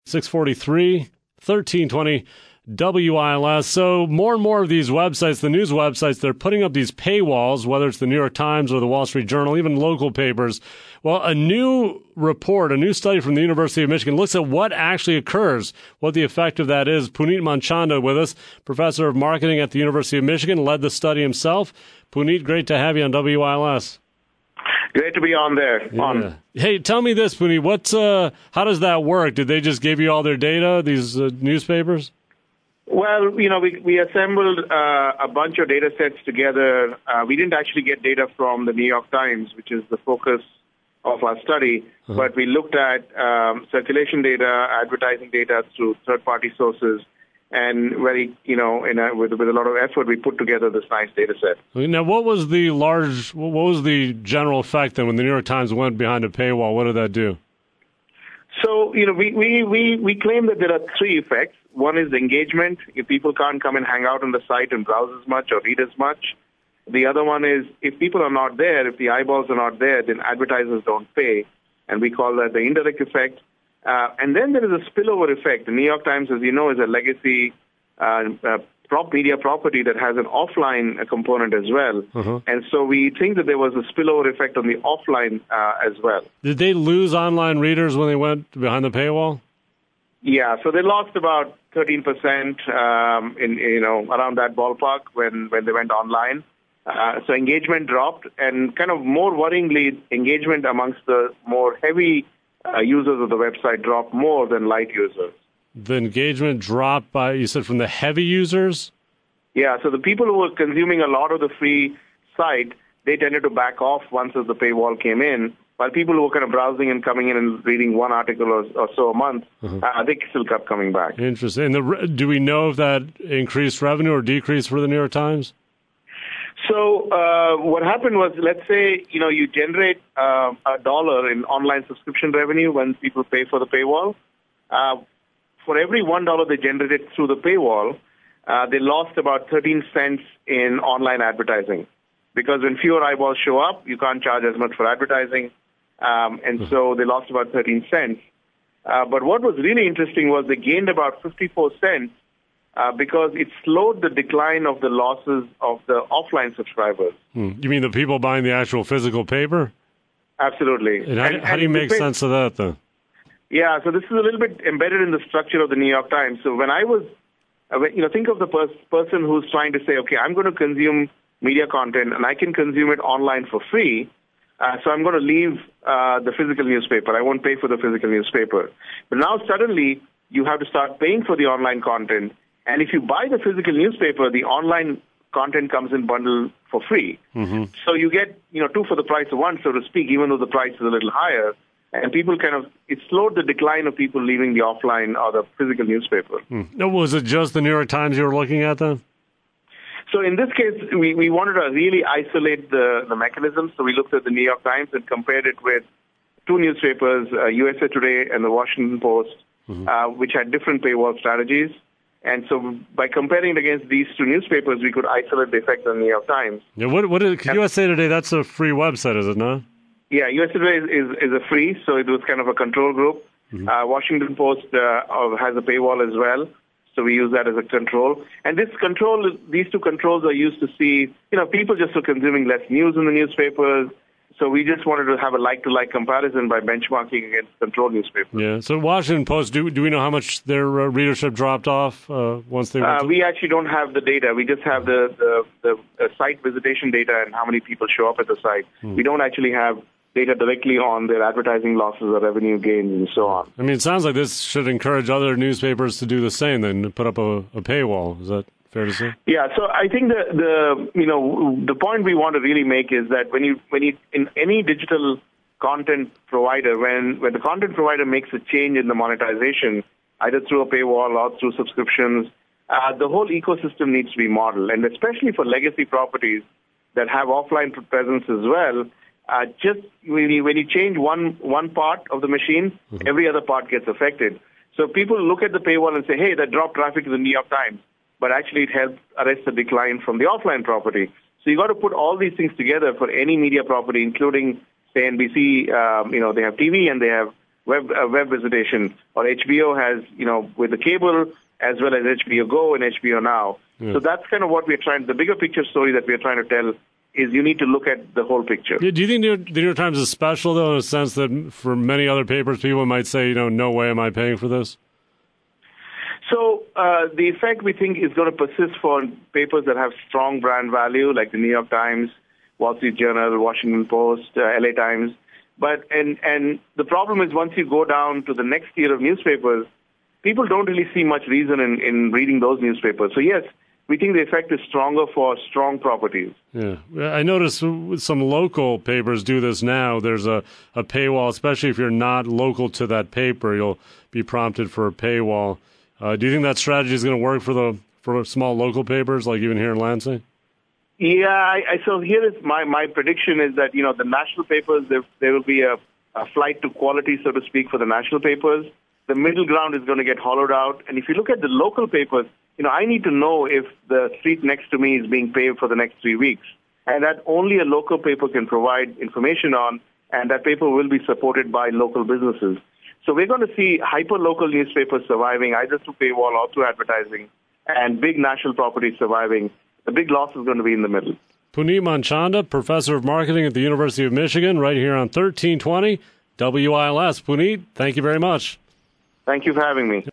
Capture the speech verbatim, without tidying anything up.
six forty-three, thirteen twenty W I L S. So more and more of these websites, the news websites, they're putting up these paywalls, whether it's the New York Times or the Wall Street Journal, even local papers. Well, a new report, a new study from the University of Michigan looks at what actually occurs, what the effect of that is. Puneet Manchanda with us, professor of marketing at the University of Michigan, led the study himself. Puneet, great to have you on W I L S. Great to be on there. Yeah. On. Hey, tell me this, Puneet. What's uh, how does that work? Did they just give you all their data, these uh, newspapers? Well, you know, we we assembled uh, a bunch of data sets together. Uh, we didn't actually get data from the New York Times, which is the focus of our study, uh-huh. but we looked at um, circulation data, advertising data through third-party sources, and very, you know, in a, with with a lot of effort, we put together this nice data set. Now, what was the large, what was the general effect then when the New York Times went behind a paywall? What did that do? So, you know, we, we, we, we claim that there are three effects. One is engagement. If people can't come and hang out on the site and browse as much or read as much. The other one is if people are not there, if the eyeballs are not there, then advertisers don't pay. And we call that the indirect effect. Uh, and then there is a spillover effect. The New York Times, as you know, is a legacy uh, uh, prop media property that has an offline uh, component as well. Uh-huh. And so we think that there was a spillover effect on the offline uh, as well. Did they lose online readers when they went behind the paywall? Yeah, so they lost about thirteen percent um, in, you know, around that ballpark when, when they went online. Uh, so engagement dropped, and kind of more worryingly, engagement amongst the more heavy uh, users of the website dropped more than light users. The engagement dropped by, you said, from the heavy users? Yeah, so the people who were consuming a lot of the free site, they tended to back off once the paywall came in, while people who were kind of browsing and coming in and reading one article or, or so a month, uh-huh. uh, they still kept coming back. Interesting. And the, do we know if that increased revenue or decreased for the New York Times? So uh, what happened was, let's say, you know, you generate uh, a dollar in online subscription revenue when people pay for the paywall. Uh, for every one dollar they generated through the paywall, uh, they lost about thirteen cents in online advertising. Because when fewer eyeballs show up, you can't charge as much for advertising. Um, and so they lost about thirteen cents. Uh, but what was really interesting was they gained about fifty-four cents uh, because it slowed the decline of the losses of the offline subscribers. Hmm. You mean the people buying the actual physical paper? Absolutely. And how, and, how do you and make sense of that, then? Yeah, so this is a little bit embedded in the structure of the New York Times. So when I was, you know, think of the pers- person who's trying to say, okay, I'm going to consume media content and I can consume it online for free. Uh, so I'm going to leave uh, the physical newspaper. I won't pay for the physical newspaper. But now suddenly you have to start paying for the online content. And if you buy the physical newspaper, the online content comes in bundle for free. Mm-hmm. So you get, you know, two for the price of one, so to speak, even though the price is a little higher. And people kind of, it slowed the decline of people leaving the offline or the physical newspaper. Hmm. No, was it just the New York Times you were looking at then? So in this case, we, we wanted to really isolate the, the mechanism. So we looked at the New York Times and compared it with two newspapers, uh, U S A Today and the Washington Post, mm-hmm. uh, which had different paywall strategies. And so by comparing it against these two newspapers, we could isolate the effect on the New York Times. Yeah, what, what is, U S A Today, that's a free website, is it not? Yeah, U S A Today is, is, is a free, so it was kind of a control group. Mm-hmm. Uh, Washington Post uh, has a paywall as well, so we use that as a control. And this control, these two controls are used to see, you know, people just are consuming less news in the newspapers. So we just wanted to have a like-to-like comparison by benchmarking against control newspapers. Yeah. So Washington Post, do do we know how much their uh, readership dropped off uh, once they? Went uh, to- we actually don't have the data. We just have the the, the, the site visitation data and how many people show up at the site. Hmm. We don't actually have data directly on their advertising losses or revenue gains and so on. I mean, it sounds like this should encourage other newspapers to do the same, then put up a, a paywall. Is that fair to say? Yeah, so I think the, the you know the point we want to really make is that when you when you in any digital content provider, when when the content provider makes a change in the monetization, either through a paywall or through subscriptions, uh, the whole ecosystem needs to be modeled, and especially for legacy properties that have offline presence as well. Uh, just when you, when you change one one part of the machine, mm-hmm. every other part gets affected. So people look at the paywall and say, hey, that dropped traffic to the New York Times. But actually it helped arrest the decline from the offline property. So you got to put all these things together for any media property, including, say, N B C. Um, you know, they have T V and they have web uh, web visitation, or H B O has, you know, with the cable as well as H B O Go and H B O Now. Yeah. So that's kind of what we're trying, the bigger picture story that we're trying to tell is you need to look at the whole picture. Do you think the New York Times is special, though, in a sense that for many other papers, people might say, you know, no way am I paying for this? So uh, the effect, we think, is going to persist for papers that have strong brand value, like the New York Times, Wall Street Journal, Washington Post, uh, L A Times. But and and the problem is once you go down to the next tier of newspapers, people don't really see much reason in, in reading those newspapers. So yes, we think the effect is stronger for strong properties. Yeah, I notice some local papers do this now. There's a, a paywall, especially if you're not local to that paper, you'll be prompted for a paywall. Uh, do you think that strategy is going to work for the for small local papers, like even here in Lansing? Yeah, I, I, so here is my, my prediction is that, you know, the national papers, there, there will be a, a flight to quality, so to speak, for the national papers. The middle ground is going to get hollowed out. And if you look at the local papers, you know, I need to know if the street next to me is being paved for the next three weeks. And that only a local paper can provide information on, and that paper will be supported by local businesses. So we're going to see hyper-local newspapers surviving either through paywall or through advertising, and big national properties surviving. The big loss is going to be in the middle. Puneet Manchanda, professor of marketing at the University of Michigan, right here on thirteen twenty W I L S. Puneet, thank you very much. Thank you for having me.